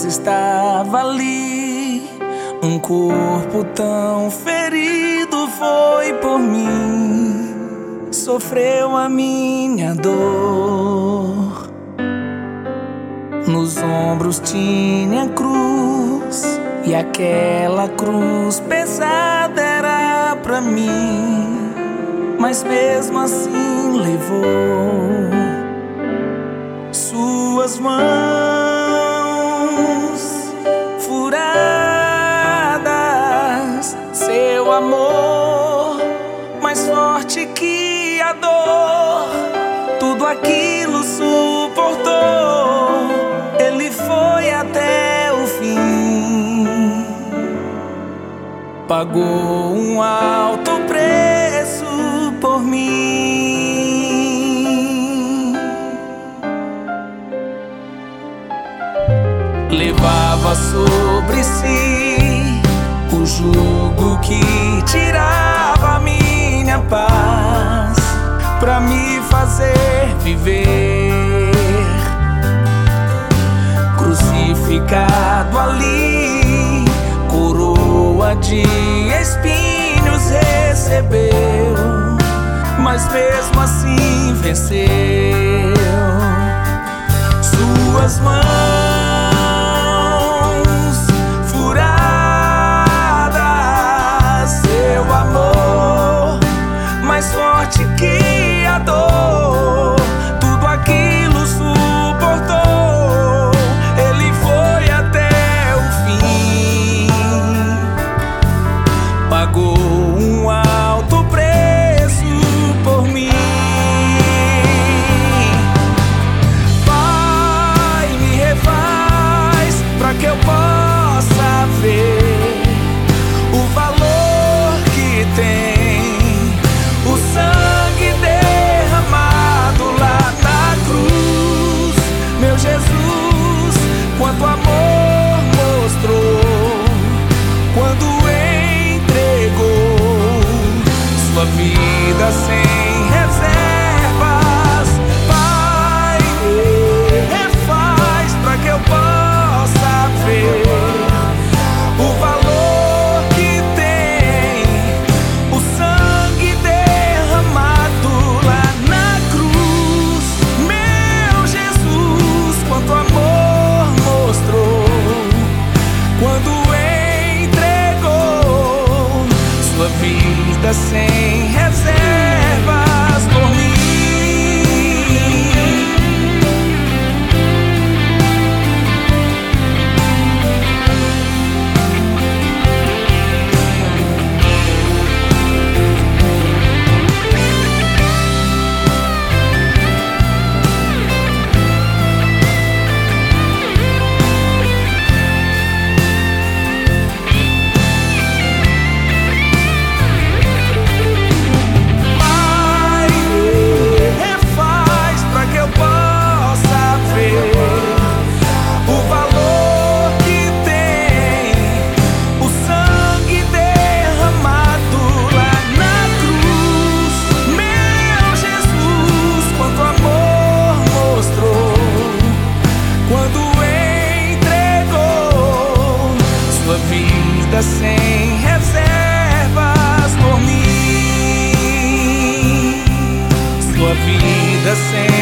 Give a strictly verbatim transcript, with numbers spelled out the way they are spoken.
Jesus estava ali. Um corpo tão ferido foi por mim, sofreu a minha dor. Nos ombros tinha cruz, e aquela cruz pesada era pra mim, mas mesmo assim levou. Suas mãos furadas, seu amor mais forte que a dor, tudo aquilo suportou. Ele foi até o fim, pagou um alto preço por mim. Levava sobre si o jugo que tirava a minha paz, pra me fazer viver. Crucificado ali, coroa de espinhos recebeu, mas mesmo assim venceu. Suas mãos furadas, seu amor mais forte que a dor, tudo aquilo suportou. Ele foi até o fim, pagou um alto preço por mim. Pai, me refaz pra que eu possa ver o valor que tem o sangue derramado lá na cruz. Meu Jesus, quanto amor mostrou quando entregou sua vida sem reservas. Pai, refaz pra que eu possa ver o valor que tem o sangue derramado lá na cruz. Meu Jesus, quanto amor mostrou quando entregou sua vida sem reservas por mim. Sem reservas por mim, sua vida sem